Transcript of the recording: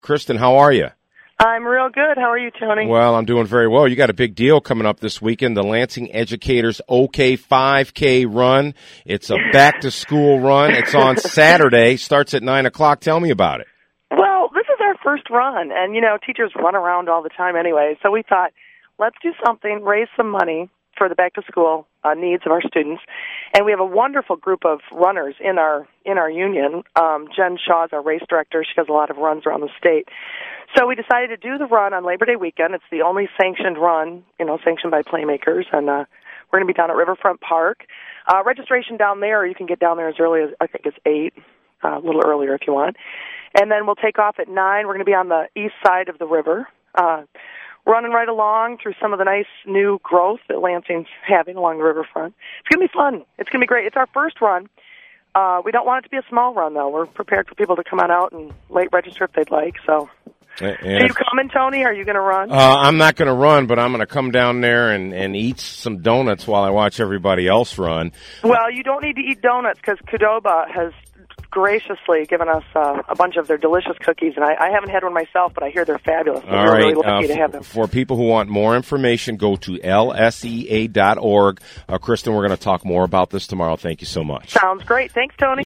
Kristen, how are you? I'm real good. How are you, Tony? Well, I'm doing very well. You got a big deal coming up this weekend, the Lansing Educators OK 5K run. It's a back-to-school run. It's on Saturday, starts at 9 o'clock. Tell me about it. Well, this is our first run, and, teachers run around all the time anyway, so we thought, let's do something, raise some money for the back-to-school needs of our students. And we have a wonderful group of runners in our union. Jen Shaw is our race director. She does a lot of runs around the state. So we decided to do the run on Labor Day weekend. It's the only sanctioned run, sanctioned by Playmakers, and we're going to be down at Riverfront Park. Registration down there, you can get down there as early as, I think it's 8, a little earlier if you want. And then we'll take off at 9. We're going to be on the east side of the river, running right along through some of the nice new growth that Lansing's having along the riverfront. It's going to be fun. It's going to be great. It's our first run. We don't want it to be a small run, though. We're prepared for people to come on out and late register if they'd like, so... Are you coming, Tony? Are you going to run? I'm not going to run, but I'm going to come down there and eat some donuts while I watch everybody else run. Well, you don't need to eat donuts because Qdoba has graciously given us a bunch of their delicious cookies, and I haven't had one myself, but I hear they're fabulous. All right. Really lucky to have them. For people who want more information, go to lsea.org. Kristen, we're going to talk more about this tomorrow. Thank you so much. Sounds great. Thanks, Tony.